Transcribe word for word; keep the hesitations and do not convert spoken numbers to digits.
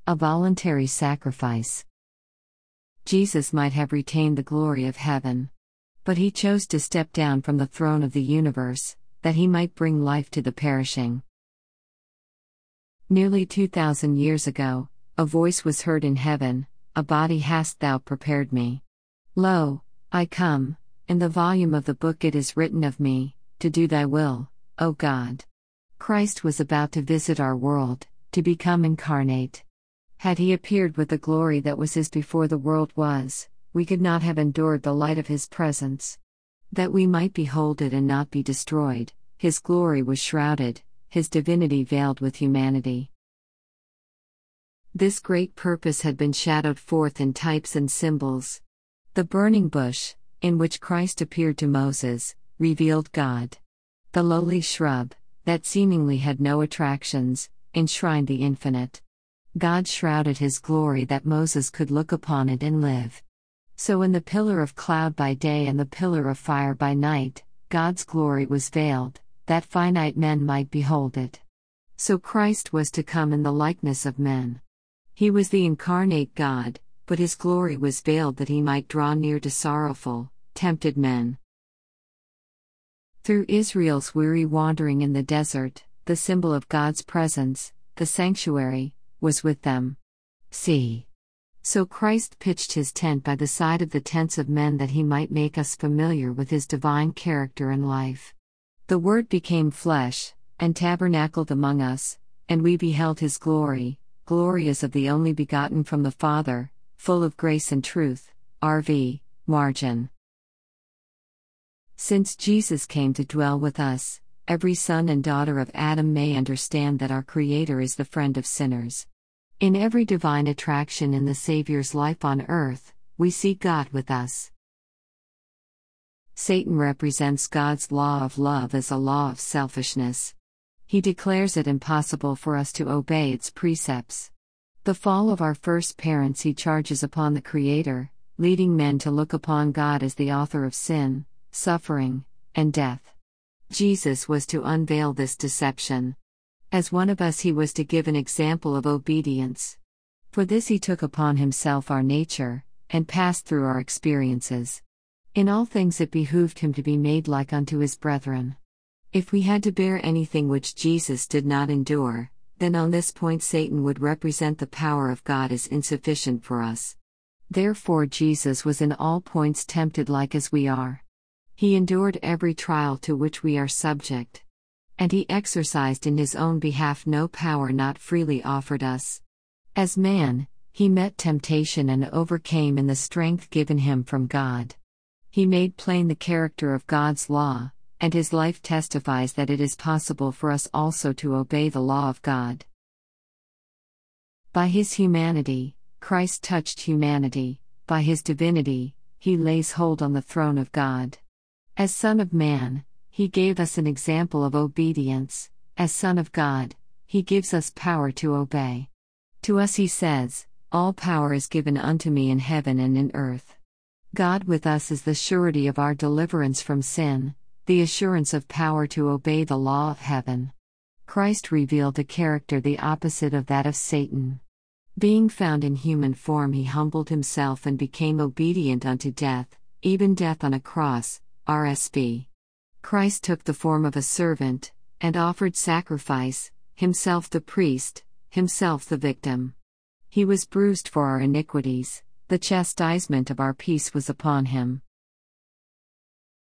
A voluntary sacrifice. Jesus might have retained the glory of heaven. But he chose to step down from the throne of the universe, that he might bring life to the perishing. Nearly two thousand years ago, a voice was heard in heaven, "A body hast thou prepared me. Lo, I come, in the volume of the book it is written of me, to do thy will, O God." Christ was about to visit our world, to become incarnate. Had he appeared with the glory that was his before the world was, we could not have endured the light of his presence. That we might behold it and not be destroyed, his glory was shrouded, his divinity veiled with humanity. This great purpose had been shadowed forth in types and symbols. The burning bush, in which Christ appeared to Moses, revealed God. The lowly shrub, that seemingly had no attractions, enshrined the infinite. God shrouded his glory that Moses could look upon it and live. So in the pillar of cloud by day and the pillar of fire by night, God's glory was veiled, that finite men might behold it. So Christ was to come in the likeness of men. He was the incarnate God, but his glory was veiled that he might draw near to sorrowful, tempted men. Through Israel's weary wandering in the desert, the symbol of God's presence, the sanctuary, was with them. See. So Christ pitched his tent by the side of the tents of men that he might make us familiar with his divine character and life. The Word became flesh, and tabernacled among us, and we beheld his glory, glory as of the only begotten from the Father, full of grace and truth. R V Margin. Since Jesus came to dwell with us, every son and daughter of Adam may understand that our Creator is the friend of sinners. In every divine attraction in the Savior's life on earth, we see God with us. Satan represents God's law of love as a law of selfishness. He declares it impossible for us to obey its precepts. The fall of our first parents he charges upon the Creator, leading men to look upon God as the author of sin, suffering, and death. Jesus was to unveil this deception. As one of us he was to give an example of obedience. For this he took upon himself our nature, and passed through our experiences. In all things it behooved him to be made like unto his brethren. If we had to bear anything which Jesus did not endure, then on this point Satan would represent the power of God as insufficient for us. Therefore Jesus was in all points tempted like as we are. He endured every trial to which we are subject. And he exercised in his own behalf no power not freely offered us. As man, he met temptation and overcame in the strength given him from God. He made plain the character of God's law, and his life testifies that it is possible for us also to obey the law of God. By his humanity, Christ touched humanity; by his divinity, he lays hold on the throne of God. As Son of Man, he gave us an example of obedience; as Son of God, he gives us power to obey. To us he says, "All power is given unto me in heaven and in earth." God with us is the surety of our deliverance from sin, the assurance of power to obey the law of heaven. Christ revealed a character the opposite of that of Satan. Being found in human form he humbled himself and became obedient unto death, even death on a cross. R S V Christ took the form of a servant, and offered sacrifice, himself the priest, himself the victim. He was bruised for our iniquities, the chastisement of our peace was upon him.